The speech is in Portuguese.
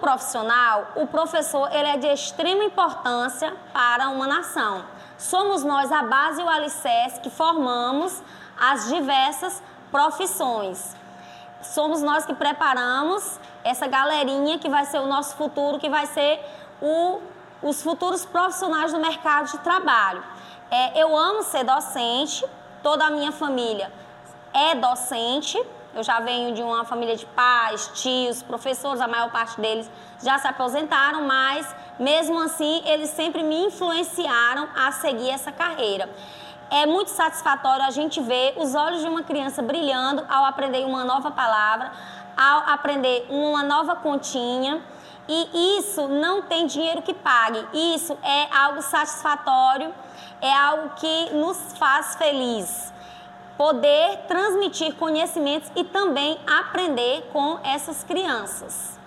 profissional, o professor ele é de extrema importância para uma nação. Somos nós a base e o alicerce que formamos as diversas profissões. Somos nós que preparamos essa galerinha que vai ser o nosso futuro, que vai ser os futuros profissionais do mercado de trabalho. Eu amo ser docente, toda a minha família é docente. Eu já venho de uma família de pais, tios, professores, a maior parte deles já se aposentaram, mas mesmo assim eles sempre me influenciaram a seguir essa carreira. É muito satisfatório a gente ver os olhos de uma criança brilhando ao aprender uma nova palavra, ao aprender uma nova continha, e isso não tem dinheiro que pague. Isso é algo satisfatório, é algo que nos faz feliz. Poder transmitir conhecimentos e também aprender com essas crianças.